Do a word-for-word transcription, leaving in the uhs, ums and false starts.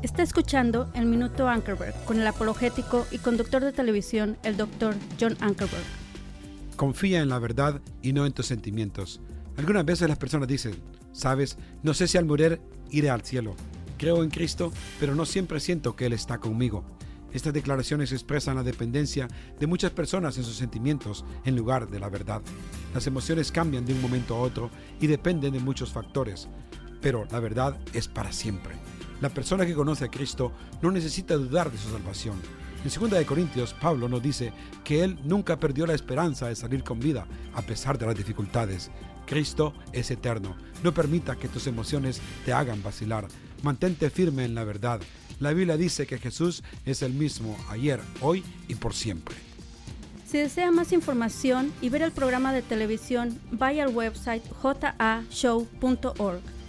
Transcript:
Está escuchando el Minuto Ankerberg con el apologético y conductor de televisión, el doctor John Ankerberg. Confía en la verdad y no en tus sentimientos. Algunas veces las personas dicen, sabes, no sé si al morir iré al cielo. Creo en Cristo, pero no siempre siento que Él está conmigo. Estas declaraciones expresan la dependencia de muchas personas en sus sentimientos en lugar de la verdad. Las emociones cambian de un momento a otro y dependen de muchos factores, pero la verdad es para siempre. La persona que conoce a Cristo no necesita dudar de su salvación. En segunda de Corintios, Pablo nos dice que él nunca perdió la esperanza de salir con vida a pesar de las dificultades. Cristo es eterno. No permita que tus emociones te hagan vacilar. Mantente firme en la verdad. La Biblia dice que Jesús es el mismo ayer, hoy y por siempre. Si desea más información y ver el programa de televisión, vaya al website j a show punto org.